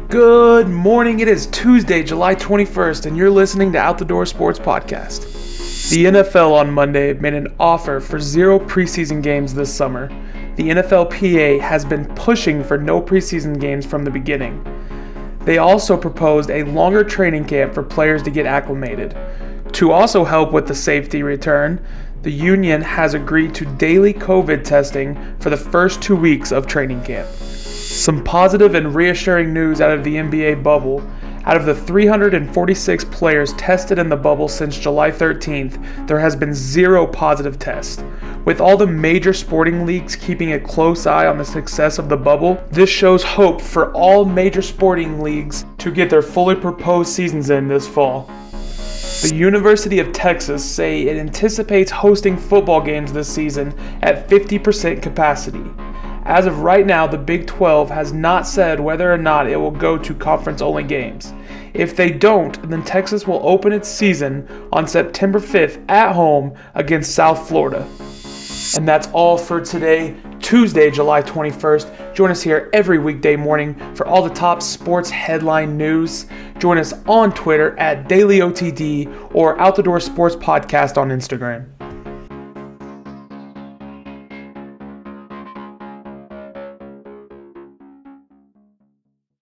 Good morning. It is Tuesday, July 21st, and you're listening to Out the Door Sports Podcast. The NFL on Monday made an offer for 0 preseason games this summer. The NFLPA has been pushing for no preseason games from the beginning. They also proposed a longer training camp for players to get acclimated. To also help with the safety return, the union has agreed to daily COVID testing for the first 2 weeks of training camp. Some positive and reassuring news out of the NBA bubble. Out of the 346 players tested in the bubble since July 13th, there has been 0 positive tests. With all the major sporting leagues keeping a close eye on the success of the bubble, this shows hope for all major sporting leagues to get their fully proposed seasons in this fall. The University of Texas say it anticipates hosting football games this season at 50% capacity. As of right now, the Big 12 has not said whether or not it will go to conference-only games. If they don't, then Texas will open its season on September 5th at home against South Florida. And that's all for today, Tuesday, July 21st. Join us here every weekday morning for all the top sports headline news. Join us on Twitter at DailyOTD or Out the Door Sports Podcast on Instagram.